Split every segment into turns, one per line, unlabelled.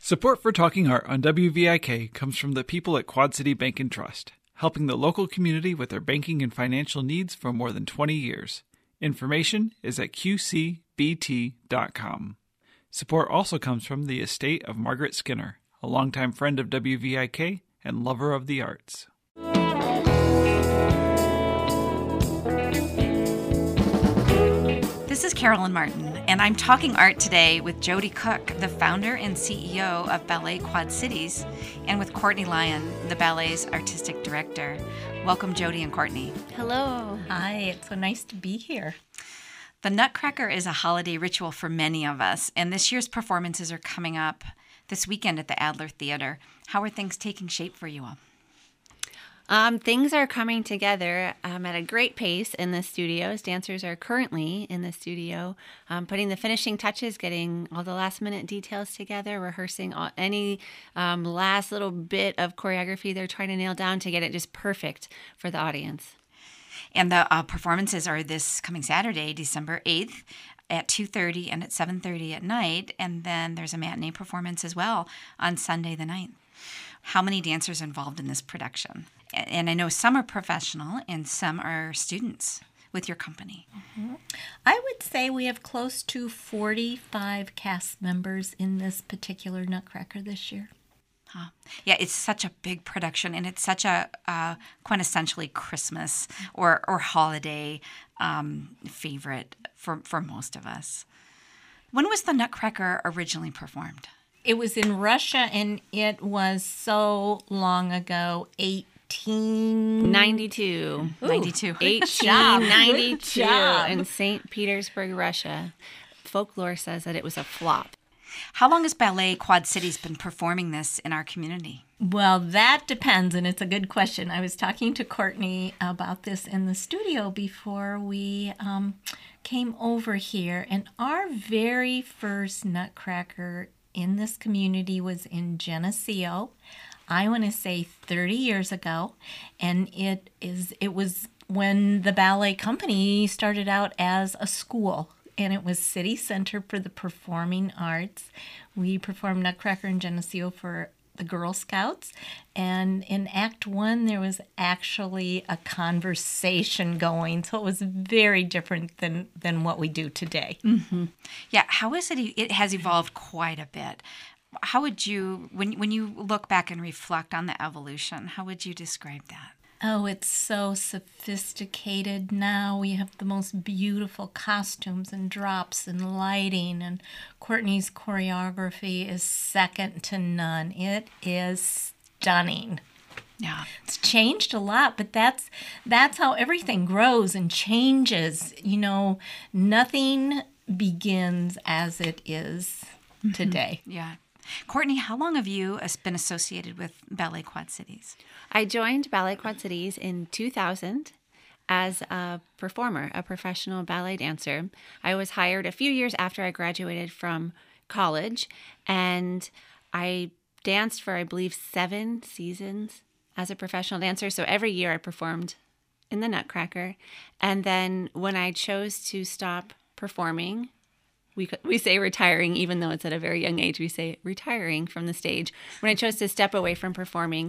Support for Talking Art on WVIK comes from the people at Quad City Bank and Trust, helping the local community with their banking and financial needs for more than 20 years. Information is at qcbt.com. Support also comes from the estate of Margaret Skinner, a longtime friend of WVIK and lover of the arts.
This is Carolyn Martin, and I'm talking art today with Jody Cook, the founder and CEO of Ballet Quad Cities, and with Courtney Lyon, the ballet's artistic director. Welcome, Jody and Courtney.
Hello.
Hi, it's so nice to be here.
The Nutcracker is a holiday ritual for many of us, and this year's performances are coming up this weekend at the Adler Theater. How are things taking shape for you all?
Things are coming together at a great pace in the studios. Dancers are currently in the studio, putting the finishing touches, getting all the last-minute details together, rehearsing any last little bit of choreography they're trying to nail down to get it just perfect for the audience.
And the performances are this coming Saturday, December 8th, at 2:30 and at 7:30 at night. And then there's a matinee performance as well on Sunday the 9th. How many dancers are involved in this production? And I know some are professional and some are students with your company.
Mm-hmm. I would say we have close to 45 cast members in this particular Nutcracker this year.
Huh. Yeah, it's such a big production, and it's such a quintessentially Christmas or holiday favorite for most of us. When was the Nutcracker originally performed?
It was in Russia, and it was so long ago,
1892. 1892 in St. Petersburg, Russia. Folklore says that it was a flop.
How long has Ballet Quad Cities been performing this in our community?
Well, that depends, and it's a good question. I was talking to Courtney about this in the studio before we came over here, and our very first Nutcracker in this community was in Geneseo. I want to say 30 years ago, and it was when the ballet company started out as a school, and it was City Center for the Performing Arts. We performed Nutcracker in Geneseo for the Girl Scouts, and in Act 1 there was actually a conversation going, so it was very different than what we do today.
Mm-hmm. Yeah, how is it? It has evolved quite a bit. How would you, when you look back and reflect on the evolution, how would you describe that?
Oh, it's so sophisticated now. We have the most beautiful costumes and drops and lighting, and Courtney's choreography is second to none. It is stunning.
Yeah.
It's changed a lot, but that's how everything grows and changes. You know, nothing begins as it is today.
Yeah. Courtney, how long have you been associated with Ballet Quad Cities?
I joined Ballet Quad Cities in 2000 as a performer, a professional ballet dancer. I was hired a few years after I graduated from college, and I danced for, I believe, 7 seasons as a professional dancer. So every year I performed in the Nutcracker. And then when I chose to stop performing, we say retiring, even though it's at a very young age, we say retiring from the stage. When I chose to step away from performing,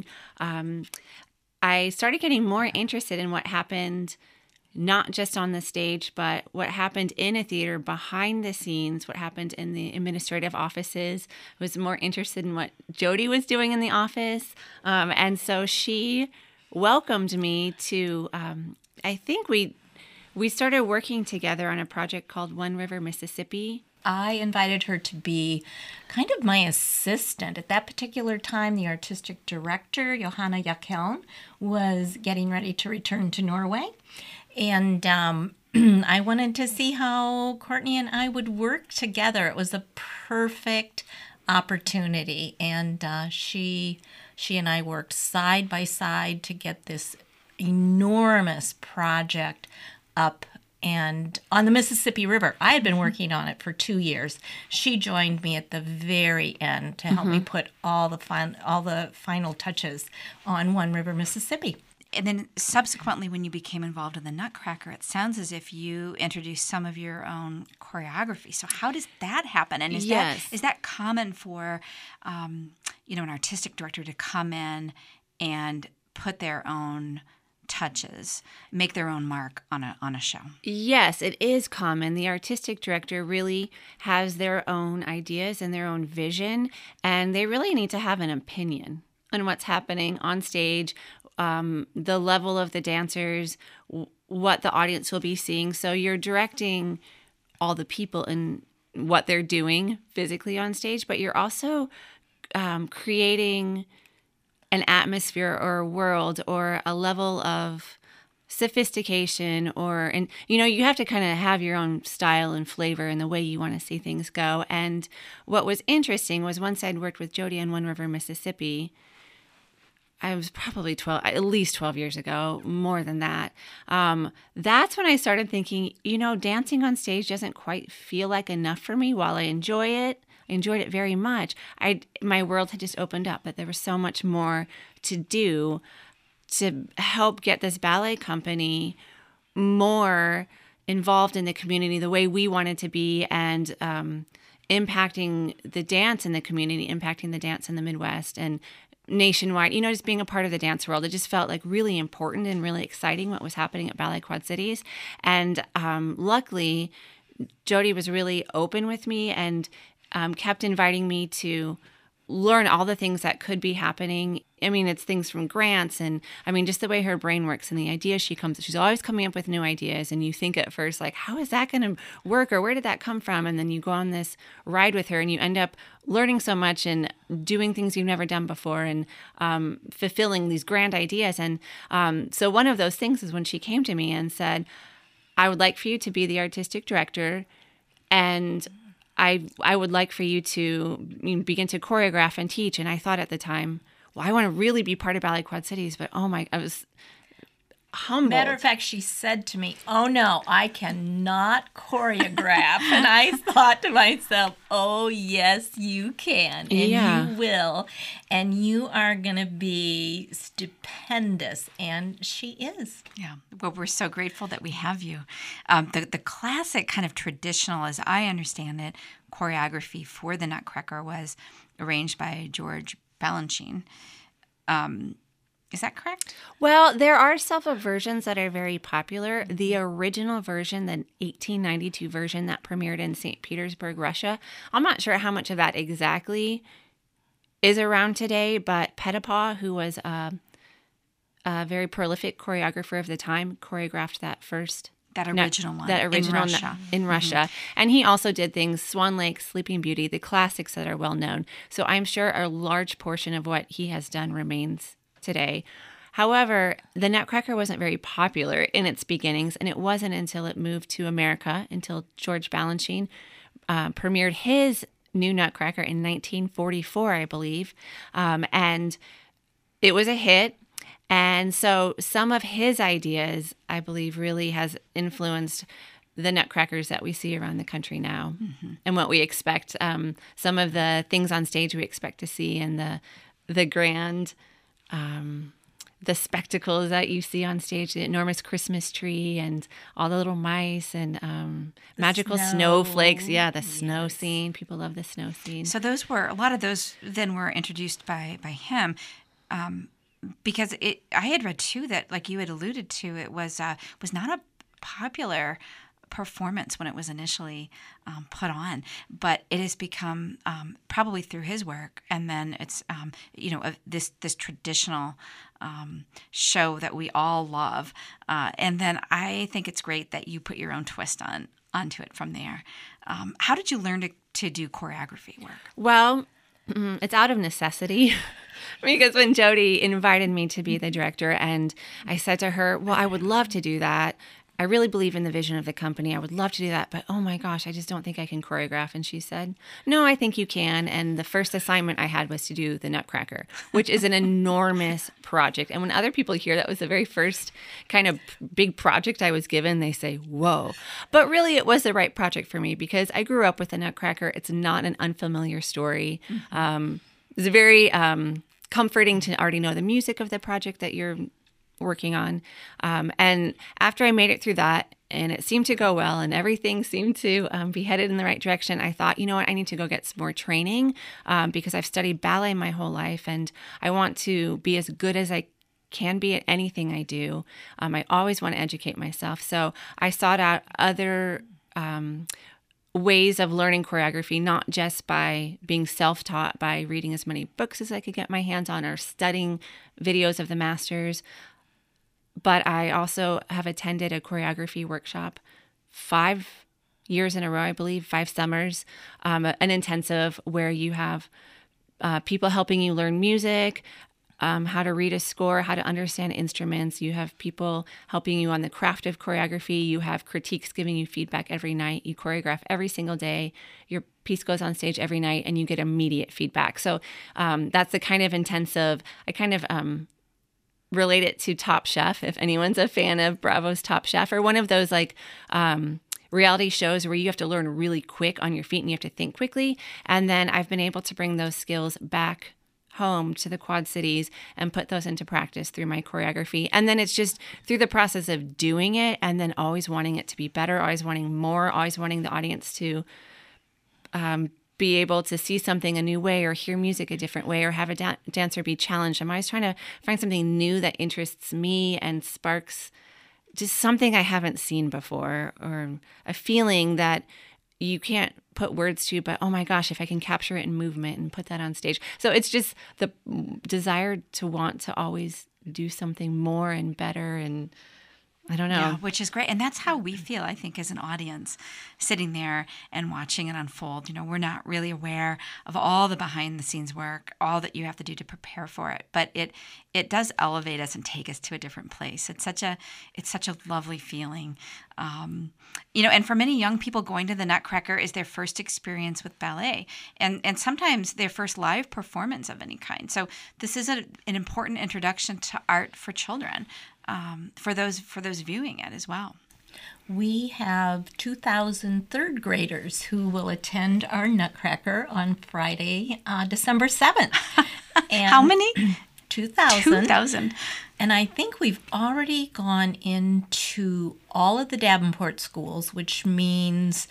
I started getting more interested in what happened, not just on the stage, but what happened in a theater behind the scenes, what happened in the administrative offices. I was more interested in what Jody was doing in the office. And so she welcomed me to, I think we started working together on a project called One River, Mississippi.
I invited her to be kind of my assistant. At that particular time, the artistic director, Johanna Jakkeln, was getting ready to return to Norway. And I wanted to see how Courtney and I would work together. It was a perfect opportunity. And she and I worked side by side to get this enormous project up and on the Mississippi River. I had been working on it for 2 years. She joined me at the very end to help me put all the final touches on One River, Mississippi.
And then subsequently, when you became involved in the Nutcracker, it sounds as if you introduced some of your own choreography. So how does that happen? And is that common for, an artistic director to come in and put their own touches, make their own mark on a show?
Yes, it is common. The artistic director really has their own ideas and their own vision, and they really need to have an opinion on what's happening on stage, the level of the dancers, what the audience will be seeing. So you're directing all the people in what they're doing physically on stage, but you're also creating an atmosphere or a world or a level of sophistication you have to kind of have your own style and flavor and the way you want to see things go. And what was interesting was once I'd worked with Jody on One River, Mississippi, I was probably at least 12 years ago, more than that. That's when I started thinking, dancing on stage doesn't quite feel like enough for me. While I enjoy it, I enjoyed it very much. My world had just opened up, but there was so much more to do to help get this ballet company more involved in the community the way we wanted to be, and impacting the dance in the community, impacting the dance in the Midwest and nationwide, just being a part of the dance world. It just felt like really important and really exciting what was happening at Ballet Quad Cities. And luckily, Jody was really open with me and kept inviting me to learn all the things that could be happening. I mean, it's things from grants and just the way her brain works and the ideas she's always coming up with new ideas. And you think at first, like, how is that going to work? Or where did that come from? And then you go on this ride with her and you end up learning so much and doing things you've never done before and fulfilling these grand ideas. And so one of those things is when she came to me and said, I would like for you to be the artistic director, and I would like for you to begin to choreograph and teach. And I thought at the time, well, I want to really be part of Ballet Quad Cities, but I was humbled.
Matter of fact, she said to me, oh no, I cannot choreograph. And I thought to myself, oh yes, you can. And you will. And you are going to be stupendous. And she is.
Yeah. Well, we're so grateful that we have you. The classic kind of traditional, as I understand it, choreography for the Nutcracker was arranged by George Balanchine. Is that correct?
Well, there are self-up versions that are very popular. The original version, the 1892 version that premiered in St. Petersburg, Russia, I'm not sure how much of that exactly is around today, but Petipa, who was a very prolific choreographer of the time, choreographed that first.
That original one.
In Russia. And he also did things, Swan Lake, Sleeping Beauty, the classics that are well known. So I'm sure a large portion of what he has done remains today. However, the Nutcracker wasn't very popular in its beginnings, and it wasn't until it moved to America, until George Balanchine premiered his new Nutcracker in 1944, I believe. And it was a hit. And so some of his ideas, I believe, really has influenced the Nutcrackers that we see around the country now, and what we expect. Some of the things on stage we expect to see, and the grand, the spectacles that you see on stage, the enormous Christmas tree and all the little mice and magical snowflakes. Yeah, the snow scene. People love the snow scene.
So a lot of those then were introduced by him. Because I had read too that, like you had alluded to, it was not a popular performance when it was initially put on, but it has become probably through his work, and then it's this traditional show that we all love, and then I think it's great that you put your own twist onto it from there. How did you learn to do choreography work?
Well, it's out of necessity. Because when Jody invited me to be the director, and I said to her, well, I would love to do that. I really believe in the vision of the company. I would love to do that, but oh my gosh, I just don't think I can choreograph. And she said, no, I think you can. And the first assignment I had was to do the Nutcracker, which is an enormous project. And when other people hear that was the very first kind of big project I was given, they say, whoa. But really, it was the right project for me because I grew up with the Nutcracker. It's not an unfamiliar story. It's very comforting to already know the music of the project that you're working on. And after I made it through that, and it seemed to go well, and everything seemed to be headed in the right direction, I thought, you know what, I need to go get some more training because I've studied ballet my whole life, and I want to be as good as I can be at anything I do. I always want to educate myself. So I sought out other ways of learning choreography, not just by being self-taught, by reading as many books as I could get my hands on or studying videos of the masters. But I also have attended a choreography workshop 5 years in a row, I believe, 5 summers, an intensive where you have people helping you learn music, how to read a score, how to understand instruments. You have people helping you on the craft of choreography. You have critiques giving you feedback every night. You choreograph every single day. Your piece goes on stage every night and you get immediate feedback. So that's the kind of intensive, I kind of relate it to Top Chef, if anyone's a fan of Bravo's Top Chef, or one of those like reality shows where you have to learn really quick on your feet and you have to think quickly. And then I've been able to bring those skills back home to the Quad Cities and put those into practice through my choreography. And then it's just through the process of doing it and then always wanting it to be better, always wanting more, always wanting the audience to be able to see something a new way or hear music a different way or have a dancer be challenged. I'm always trying to find something new that interests me and sparks just something I haven't seen before or a feeling that you can't put words to, but oh my gosh, if I can capture it in movement and put that on stage. So it's just the desire to want to always do something more and better, and I don't know.
Yeah, which is great. And that's how we feel, I think, as an audience, sitting there and watching it unfold. You know, we're not really aware of all the behind the scenes work, all that you have to do to prepare for it. But it does elevate us and take us to a different place. It's such a lovely feeling. You know, and for many young people, going to the Nutcracker is their first experience with ballet and sometimes their first live performance of any kind. So this is an important introduction to art for children. For those viewing it as well.
We have 2,000 third graders who will attend our Nutcracker on Friday, December 7th. And
how many?
2,000.
2,000.
And I think we've already gone into all of the Davenport schools, which means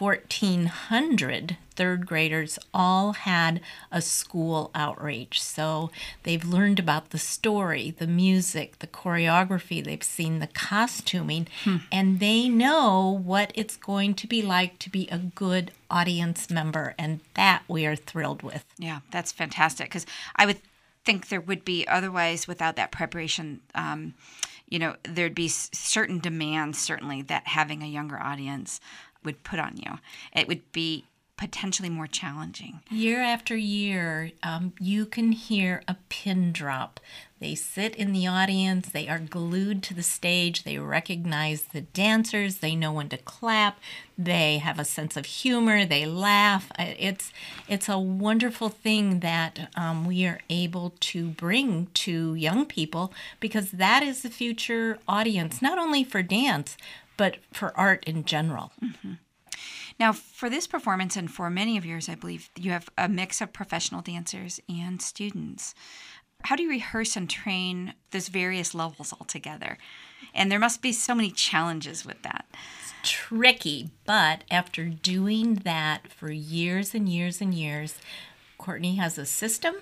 1,400 third graders all had a school outreach. So they've learned about the story, the music, the choreography, they've seen the costuming, and they know what it's going to be like to be a good audience member, and that we are thrilled with.
Yeah, that's fantastic, because I would think there would be otherwise without that preparation, you know, there'd be certain demands, certainly, that having a younger audience would put on you. It would be potentially more challenging.
Year after year, you can hear a pin drop. They sit in the audience, they are glued to the stage, they recognize the dancers, they know when to clap, they have a sense of humor, they laugh. It's a wonderful thing that we are able to bring to young people, because that is the future audience, not only for dance, but for art in general.
Mm-hmm. Now, for this performance and for many of yours, I believe you have a mix of professional dancers and students. How do you rehearse and train those various levels all together? And there must be so many challenges with that.
It's tricky, but after doing that for years and years and years, Courtney has a system.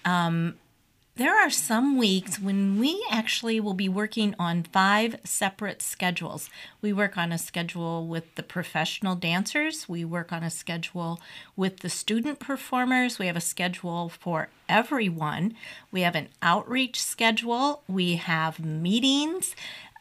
There are some weeks when we actually will be working on 5 separate schedules. We work on a schedule with the professional dancers. We work on a schedule with the student performers. We have a schedule for everyone. We have an outreach schedule. We have meetings.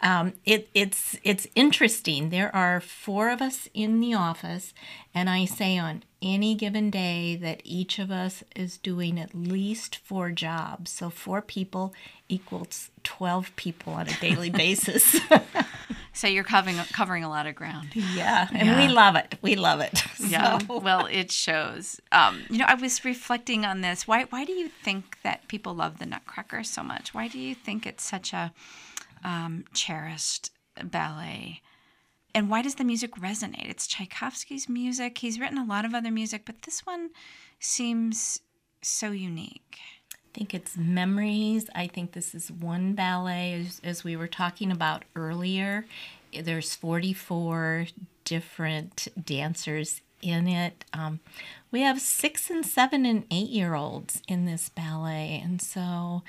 It's interesting. There are 4 of us in the office, and I say on any given day that each of us is doing at least 4 jobs. So 4 people equals 12 people on a daily basis.
So you're covering a lot of ground.
Yeah, and we love it. We love it.
Yeah, well, it shows. You know, I was reflecting on this. Why do you think that people love the Nutcracker so much? Why do you think it's such a cherished ballet? And why does the music resonate? It's Tchaikovsky's music. He's written a lot of other music, but this one seems so unique.
think it's Memories. I think this is one ballet, as we were talking about earlier. There's 44 different dancers in it. We have 6 and 7 and 8-year-olds in this ballet, and so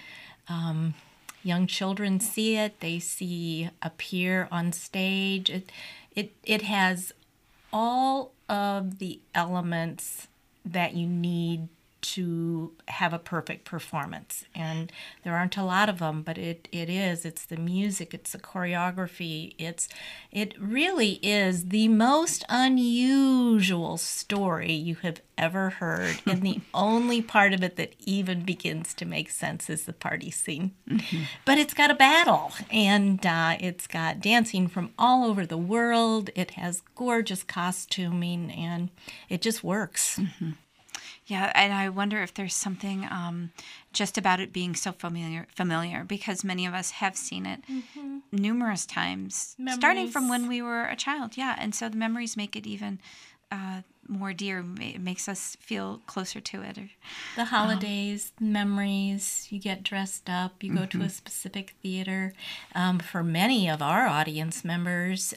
young children see it. They see appear on stage. It has all of the elements that you need to have a perfect performance, and there aren't a lot of them, but it's the music, it's the choreography, it really is the most unusual story you have ever heard, and the only part of it that even begins to make sense is the party scene. But it's got a battle, and it's got dancing from all over the world. It has gorgeous costuming, and it just works.
Yeah, and I wonder if there's something just about it being so familiar, because many of us have seen it numerous times, starting from when we were a child. Yeah, and so the memories make it even more dear. It makes us feel closer to it.
The holidays, memories, you get dressed up, you go to a specific theater. For many of our audience members,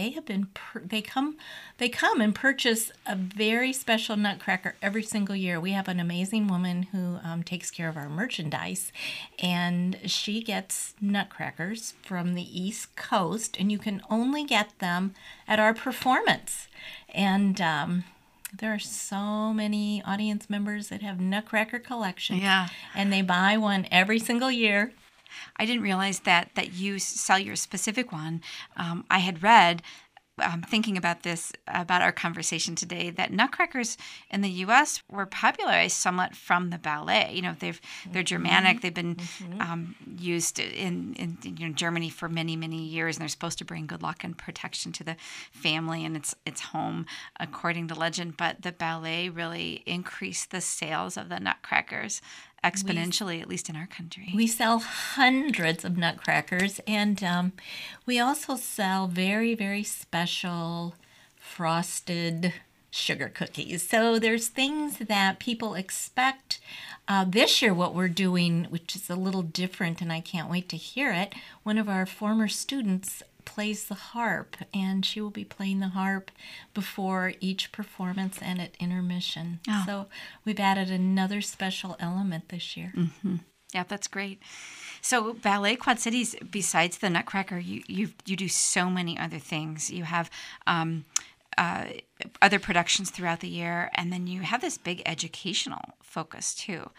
they come and purchase a very special nutcracker every single year. We have an amazing woman who takes care of our merchandise, and she gets nutcrackers from the East Coast, and you can only get them at our performance. And there are so many audience members that have nutcracker collections.
Yeah.
And they buy one every single year.
I didn't realize that you sell your specific one. I had read, thinking about this, about our conversation today, that nutcrackers in the U.S. were popularized somewhat from the ballet. You know, they're Germanic. They've been used in Germany for many, many years, and they're supposed to bring good luck and protection to the family and its home, according to legend. But the ballet really increased the sales of the nutcrackers exponentially, at least in our country.
We sell hundreds of nutcrackers, and we also sell very, very special frosted sugar cookies. So there's things that people expect. This year, what we're doing, which is a little different, and I can't wait to hear it, one of our former students plays the harp, and she will be playing the harp before each performance and at intermission.
Oh.
So we've added another special element this year.
Yeah, that's great. So Ballet Quad Cities, besides the Nutcracker, you do so many other things. You have other productions throughout the year, and then you have this big educational focus too.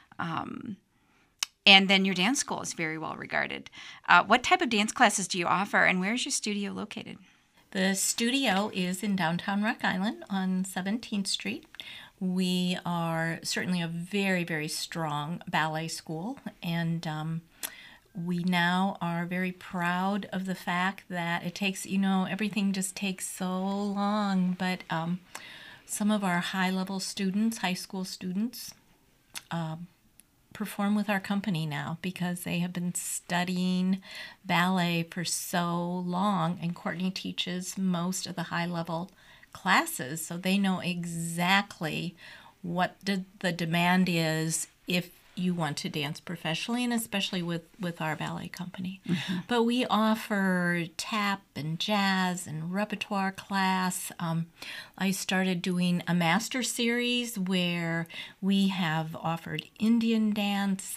And then your dance school is very well regarded. What type of dance classes do you offer, and where is your studio located?
The studio is in downtown Rock Island on 17th Street. We are certainly a very, very strong ballet school, and we now are very proud of the fact that it takes, everything just takes so long, but some of our high-level students, high school students, perform with our company now because they have been studying ballet for so long, and Courtney teaches most of the high-level classes, so they know exactly what the demand is if you want to dance professionally, and especially with our ballet company. But we offer tap and jazz and repertoire class. I started doing a master series where we have offered Indian dance,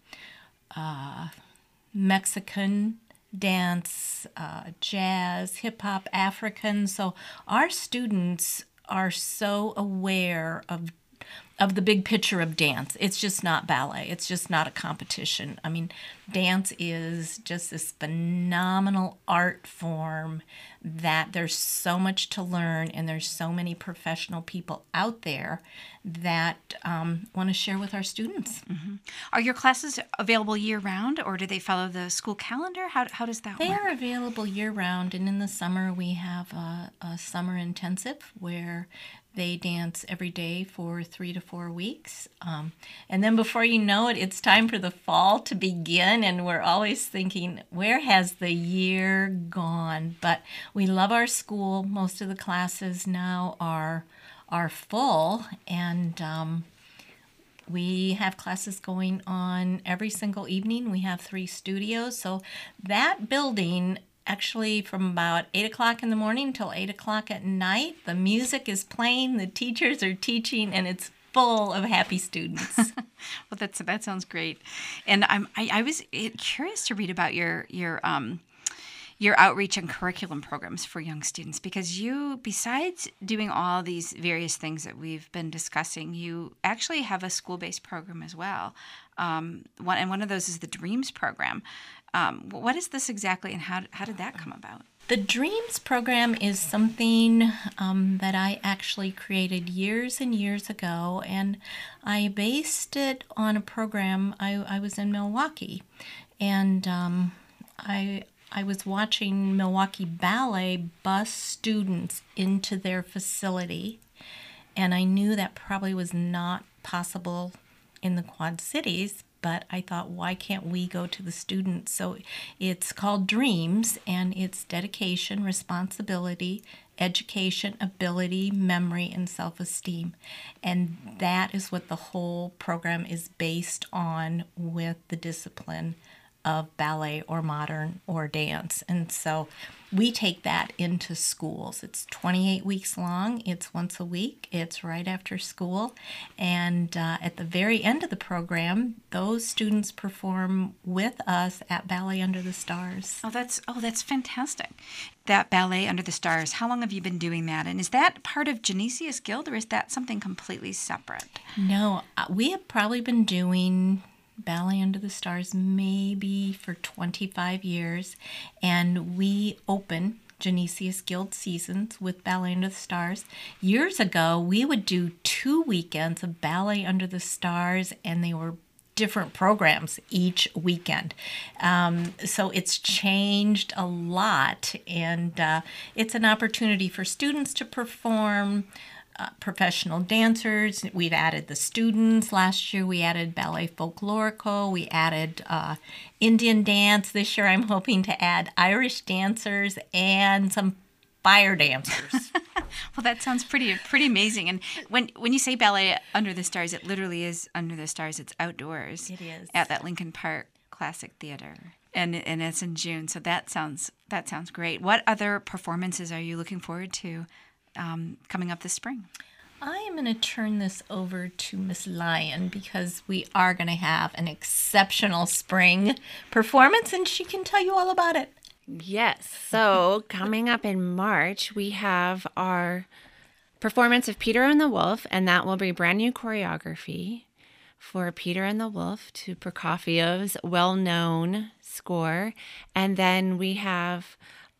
Mexican dance, jazz, hip-hop, African. So our students are so aware of the big picture of dance. It's just not ballet. It's just not a competition. I mean, dance is just this phenomenal art form that there's so much to learn, and there's so many professional people out there that want to share with our students.
Are your classes available year-round, or do they follow the school calendar? How does that work?
They are available year-round, and in the summer we have a summer intensive where they dance every day for 3 to 4 weeks. And then before you know it, it's time for the fall to begin, and we're always thinking, where has the year gone? But we love our school. Most of the classes now are full, and We have classes going on every single evening. We have 3 studios. So that building, actually from about 8 o'clock in the morning until 8 o'clock at night, the music is playing, the teachers are teaching, and it's full of happy students.
Well, that sounds great. And I was curious to read about your outreach and curriculum programs for young students, because you, besides doing all these various things that we've been discussing, you actually have a school-based program as well. One of those is the Dreams program. What is this exactly, and how did that come about?
The Dreams program is something that I actually created years and years ago, and I based it on a program. I was in Milwaukee, and I was watching Milwaukee Ballet bus students into their facility, and I knew that probably was not possible in the Quad Cities, but I thought, why can't we go to the students? So it's called Dreams, and it's dedication, responsibility, education, ability, memory, and self-esteem. And that is what the whole program is based on, with the discipline of ballet or modern or dance. And so we take that into schools. It's 28 weeks long. It's once a week. It's right after school. And at the very end of the program, those students perform with us at Ballet Under the Stars.
Oh, that's fantastic. That Ballet Under the Stars, how long have you been doing that? And is that part of Genesius Guild, or is that something completely separate?
No, we have probably been doing Ballet Under the Stars maybe for 25 years, and we open Genesius Guild seasons with Ballet Under the Stars. Years ago, we would do 2 weekends of Ballet Under the Stars, and they were different programs each weekend. So it's changed a lot, and it's an opportunity for students to perform, professional dancers. We've added the students. Last year we added Ballet Folklorico. We added Indian dance. This year I'm hoping to add Irish dancers and some fire dancers.
Well, that sounds pretty amazing. And when you say Ballet Under the Stars, it literally is under the stars. It's outdoors.
It is.
At that Lincoln Park Classic Theater. And it's in June. So that sounds great. What other performances are you looking forward to coming up this spring?
I am going to turn this over to Miss Lyon, because we are going to have an exceptional spring performance, and she can tell you all about it.
Yes. So coming up in March, we have our performance of Peter and the Wolf, and that will be brand new choreography for Peter and the Wolf to Prokofiev's well-known score. And then we have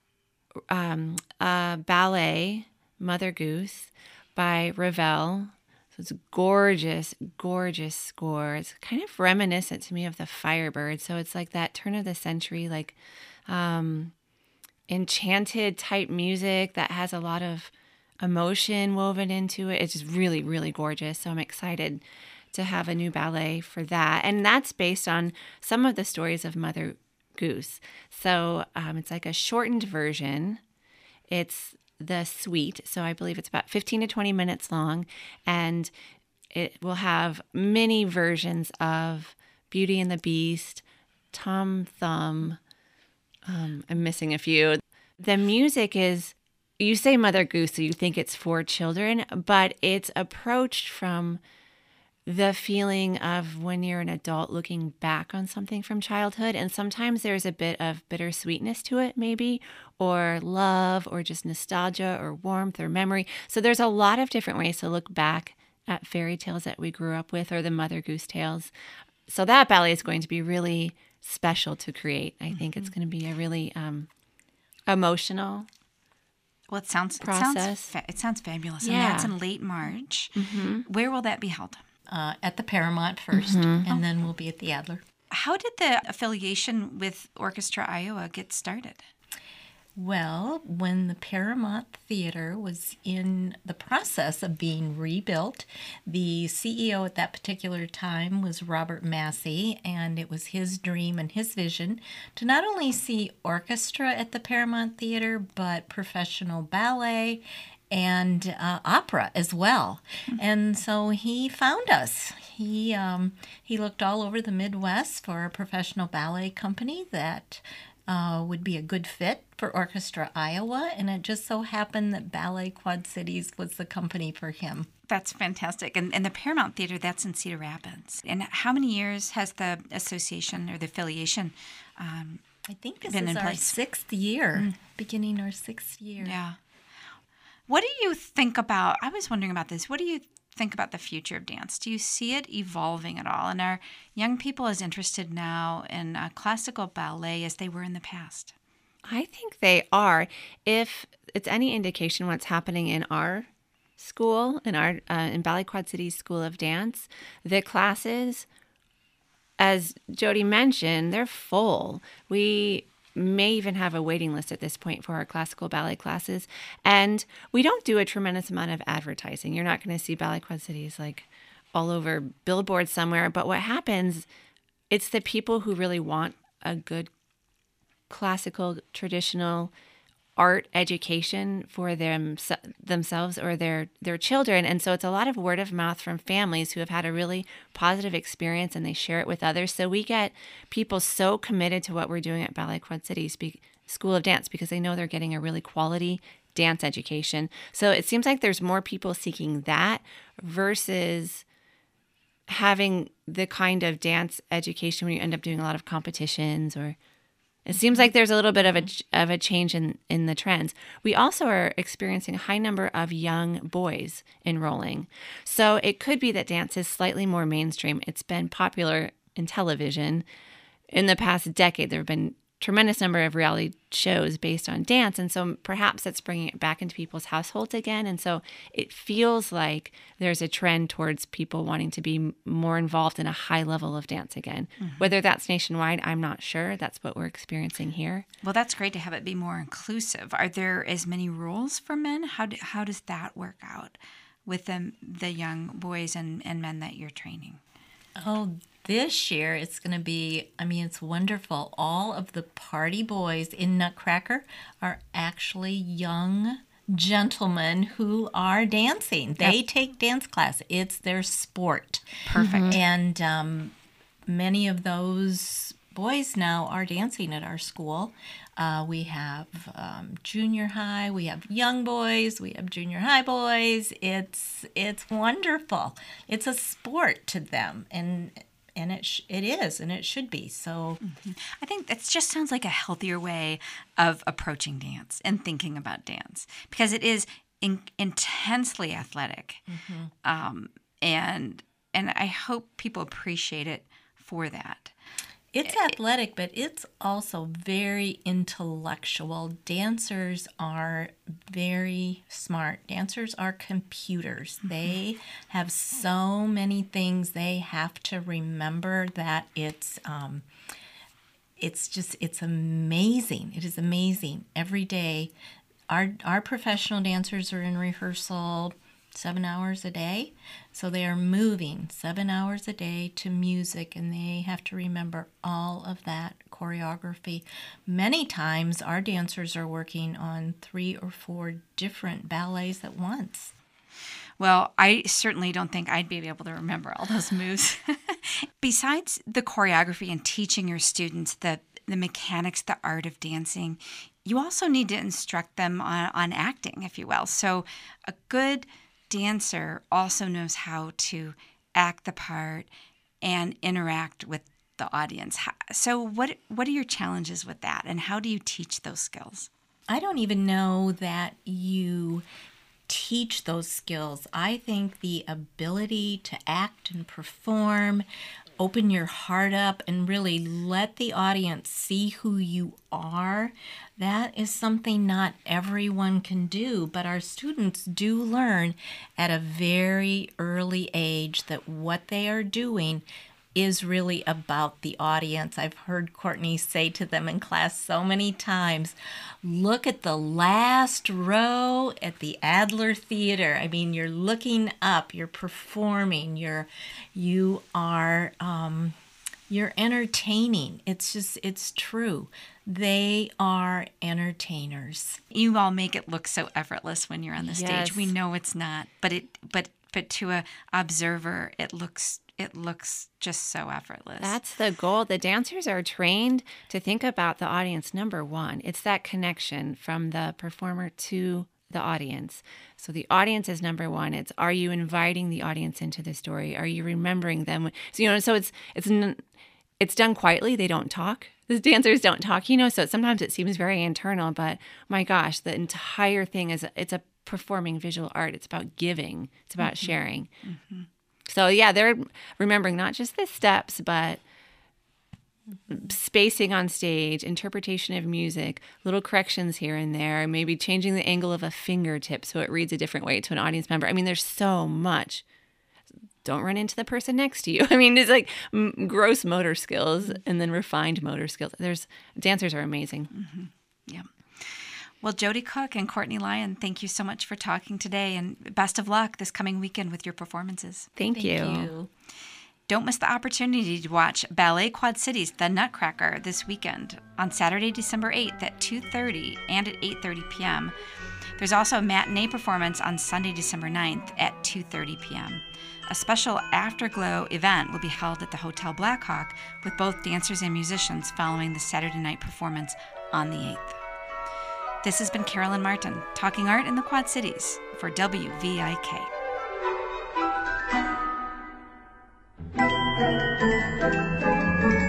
a ballet, Mother Goose, by Ravel. So it's a gorgeous, gorgeous score. It's kind of reminiscent to me of the Firebird. So it's like that turn of the century, like enchanted type music that has a lot of emotion woven into it. It's just really, really gorgeous. So I'm excited to have a new ballet for that. And that's based on some of the stories of Mother Goose. So it's like a shortened version. It's the suite, so I believe it's about 15 to 20 minutes long, and it will have many versions of Beauty and the Beast, Tom Thumb. I'm missing a few. The music is, you say Mother Goose, so you think it's for children, but it's approached from the feeling of when you're an adult looking back on something from childhood. And sometimes there's a bit of bittersweetness to it, maybe, or love, or just nostalgia, or warmth, or memory. So there's a lot of different ways to look back at fairy tales that we grew up with, or the Mother Goose tales. So that ballet is going to be really special to create. I think it's going to be a really emotional
Well, it sounds
process.
It sounds fabulous.
Yeah.
And that's in late March. Where will that be held?
At the Paramount first, and then we'll be at the Adler.
How did the affiliation with Orchestra Iowa get started?
Well, when the Paramount Theater was in the process of being rebuilt, the CEO at that particular time was Robert Massey, and it was his dream and his vision to not only see orchestra at the Paramount Theater, but professional ballet and opera as well. And so he found us. He looked all over the Midwest for a professional ballet company that would be a good fit for Orchestra Iowa, and it just so happened that Ballet Quad Cities was the company for him.
That's fantastic. And the Paramount Theater, that's in Cedar Rapids. And how many years has the association or the affiliation
I think this
been
is
in
our
place?
6th year, beginning our 6th year.
Yeah. What do you think about, I was wondering about this, what do you think about the future of dance? Do you see it evolving at all? And are young people as interested now in classical ballet as they were in the past?
I think they are. If it's any indication what's happening in our school, in Ballet Quad Cities School of Dance, the classes, as Jody mentioned, they're full. We may even have a waiting list at this point for our classical ballet classes. And we don't do a tremendous amount of advertising. You're not going to see Ballet Quad Cities like all over billboards somewhere. But what happens, it's the people who really want a good classical, traditional art education for themselves or their children. And so it's a lot of word of mouth from families who have had a really positive experience and they share it with others. So we get people so committed to what we're doing at Ballet Quad Cities School of Dance because they know they're getting a really quality dance education. So it seems like there's more people seeking that versus having the kind of dance education where you end up doing a lot of competitions or it seems like there's a little bit of a change in the trends. We also are experiencing a high number of young boys enrolling. So it could be that dance is slightly more mainstream. It's been popular in television. In the past decade, there have been tremendous number of reality shows based on dance. And so perhaps that's bringing it back into people's households again. And so it feels like there's a trend towards people wanting to be more involved in a high level of dance again. Mm-hmm. Whether that's nationwide, I'm not sure. That's what we're experiencing here.
Well, that's great to have it be more inclusive. Are there as many rules for men? How does that work out with the young boys and men that you're training?
Oh, this year it's going to be, it's wonderful. All of the party boys in Nutcracker are actually young gentlemen who are dancing. They take dance class. It's their sport.
Perfect.
And many of those boys now are dancing at our school. We have junior high, we have young boys, we have junior high boys. It's wonderful. It's a sport to them, and it is, and it should be. So
I think that just sounds like a healthier way of approaching dance and thinking about dance because it is intensely athletic, and I hope people appreciate it for that.
It's athletic, but it's also very intellectual. Dancers are very smart. Dancers are computers. They have so many things they have to remember that it's amazing. It is amazing. Every day, our professional dancers are in rehearsal 7 hours a day. So they are moving 7 hours a day to music, and they have to remember all of that choreography. Many times our dancers are working on 3 or 4 different ballets at once.
Well, I certainly don't think I'd be able to remember all those moves. Besides the choreography and teaching your students the mechanics, the art of dancing, you also need to instruct them on acting, if you will. So a good dancer also knows how to act the part and interact with the audience. So what are your challenges with that, and how do you teach those skills?
I don't even know that you teach those skills. I think the ability to act and perform, open your heart up and really let the audience see who you are, that is something not everyone can do, but our students do learn at a very early age that what they are doing is really about the audience. I've heard Courtney say to them in class so many times, look at the last row at the Adler Theater. You're looking up, you're performing, you are You're entertaining. It's true. They are entertainers.
You all make it look so effortless when you're on the stage.
Yes.
We know it's not, but to a observer, it looks just so effortless.
That's the goal. The dancers are trained to think about the audience. Number one, it's that connection from the performer to the audience. So the audience is number one. It's, are you inviting the audience into the story? Are you remembering them? So it's done quietly. They don't talk. The dancers don't talk, so sometimes it seems very internal, but my gosh, the entire thing it's a performing visual art. It's about giving. It's about sharing. Mm-hmm. So yeah, they're remembering not just the steps, but spacing on stage, interpretation of music, little corrections here and there, maybe changing the angle of a fingertip so it reads a different way to an audience member. I mean, there's so much. Don't run into the person next to you. I mean, it's like gross motor skills and then refined motor skills. Dancers are amazing.
Mm-hmm. Yeah. Well, Jody Cook and Courtney Lyon, thank you so much for talking today, and best of luck this coming weekend with your performances.
Thank you.
Don't miss the opportunity to watch Ballet Quad Cities The Nutcracker this weekend on Saturday, December 8th at 2:30 and at 8:30 p.m. There's also a matinee performance on Sunday, December 9th at 2:30 p.m. A special Afterglow event will be held at the Hotel Blackhawk with both dancers and musicians following the Saturday night performance on the 8th. This has been Carolyn Martin, talking art in the Quad Cities for WVIK.